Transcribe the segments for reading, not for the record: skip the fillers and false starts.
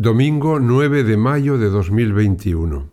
Domingo 9 de mayo de 2021.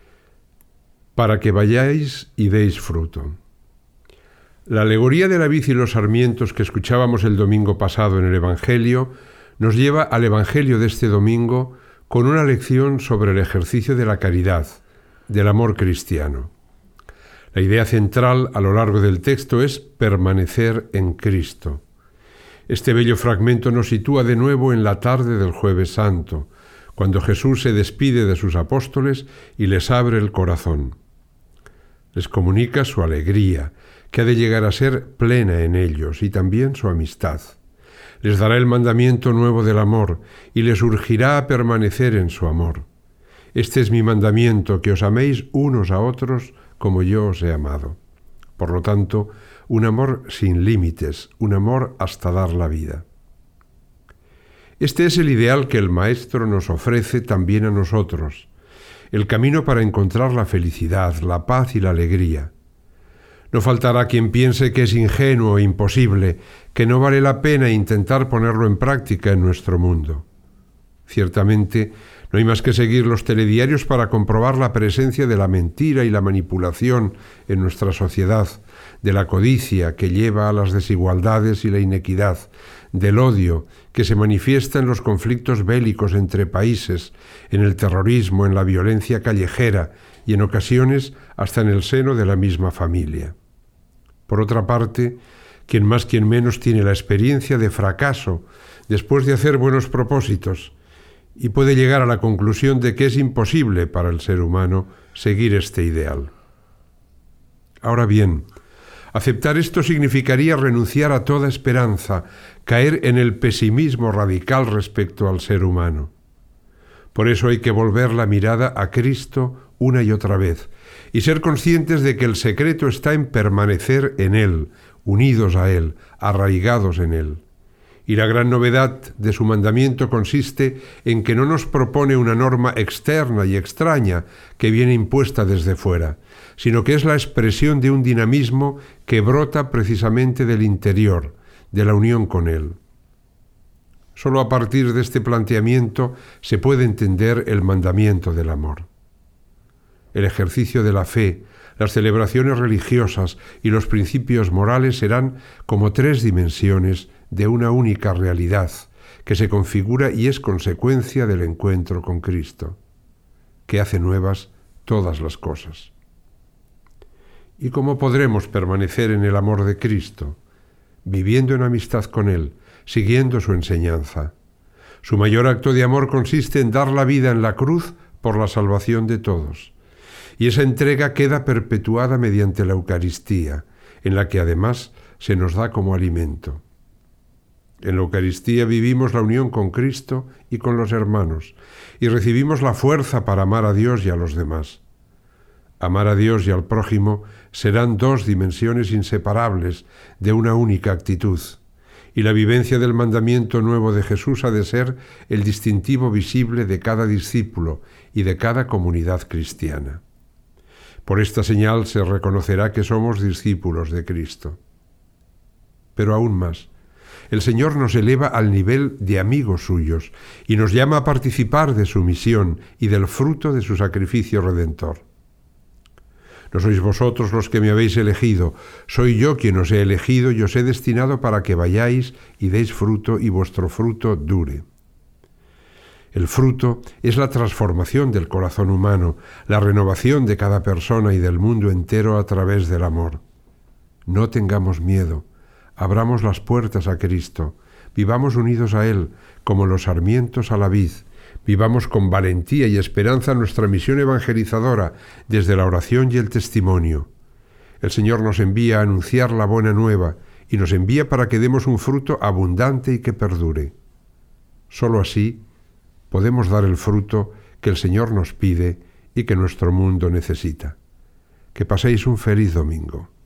Para que vayáis y deis fruto. La alegoría de la vid y los sarmientos que escuchábamos el domingo pasado en el Evangelio nos lleva al Evangelio de este domingo con una lección sobre el ejercicio de la caridad, del amor cristiano. La idea central a lo largo del texto es permanecer en Cristo. Este bello fragmento nos sitúa de nuevo en la tarde del Jueves Santo, cuando Jesús se despide de sus apóstoles y les abre el corazón. Les comunica su alegría, que ha de llegar a ser plena en ellos, y también su amistad. Les dará el mandamiento nuevo del amor y les urgirá a permanecer en su amor. Este es mi mandamiento, que os améis unos a otros como yo os he amado. Por lo tanto, un amor sin límites, un amor hasta dar la vida. Este es el ideal que el Maestro nos ofrece también a nosotros, el camino para encontrar la felicidad, la paz y la alegría. No faltará quien piense que es ingenuo e imposible, que no vale la pena intentar ponerlo en práctica en nuestro mundo. Ciertamente, no hay más que seguir los telediarios para comprobar la presencia de la mentira y la manipulación en nuestra sociedad, de la codicia que lleva a las desigualdades y la inequidad, del odio que se manifiesta en los conflictos bélicos entre países, en el terrorismo, en la violencia callejera y en ocasiones hasta en el seno de la misma familia. Por otra parte, quien más quien menos tiene la experiencia de fracaso después de hacer buenos propósitos y puede llegar a la conclusión de que es imposible para el ser humano seguir este ideal. Ahora bien, aceptar esto significaría renunciar a toda esperanza, caer en el pesimismo radical respecto al ser humano. Por eso hay que volver la mirada a Cristo una y otra vez y ser conscientes de que el secreto está en permanecer en Él, unidos a Él, arraigados en Él. Y la gran novedad de su mandamiento consiste en que no nos propone una norma externa y extraña que viene impuesta desde fuera, sino que es la expresión de un dinamismo que brota precisamente del interior, de la unión con Él. Solo a partir de este planteamiento se puede entender el mandamiento del amor. El ejercicio de la fe, las celebraciones religiosas y los principios morales serán como tres dimensiones de una única realidad que se configura y es consecuencia del encuentro con Cristo, que hace nuevas todas las cosas. ¿Y cómo podremos permanecer en el amor de Cristo? Viviendo en amistad con Él, siguiendo su enseñanza. Su mayor acto de amor consiste en dar la vida en la cruz por la salvación de todos. Y esa entrega queda perpetuada mediante la Eucaristía, en la que además se nos da como alimento. En la Eucaristía vivimos la unión con Cristo y con los hermanos, y recibimos la fuerza para amar a Dios y a los demás. Amar a Dios y al prójimo serán dos dimensiones inseparables de una única actitud, y la vivencia del mandamiento nuevo de Jesús ha de ser el distintivo visible de cada discípulo y de cada comunidad cristiana. Por esta señal se reconocerá que somos discípulos de Cristo. Pero aún más, el Señor nos eleva al nivel de amigos suyos y nos llama a participar de su misión y del fruto de su sacrificio redentor. No sois vosotros los que me habéis elegido, soy yo quien os he elegido y os he destinado para que vayáis y deis fruto y vuestro fruto dure. El fruto es la transformación del corazón humano, la renovación de cada persona y del mundo entero a través del amor. No tengamos miedo, abramos las puertas a Cristo, vivamos unidos a Él, como los sarmientos a la vid, vivamos con valentía y esperanza nuestra misión evangelizadora desde la oración y el testimonio. El Señor nos envía a anunciar la buena nueva y nos envía para que demos un fruto abundante y que perdure. Solo así podemos dar el fruto que el Señor nos pide y que nuestro mundo necesita. Que paséis un feliz domingo.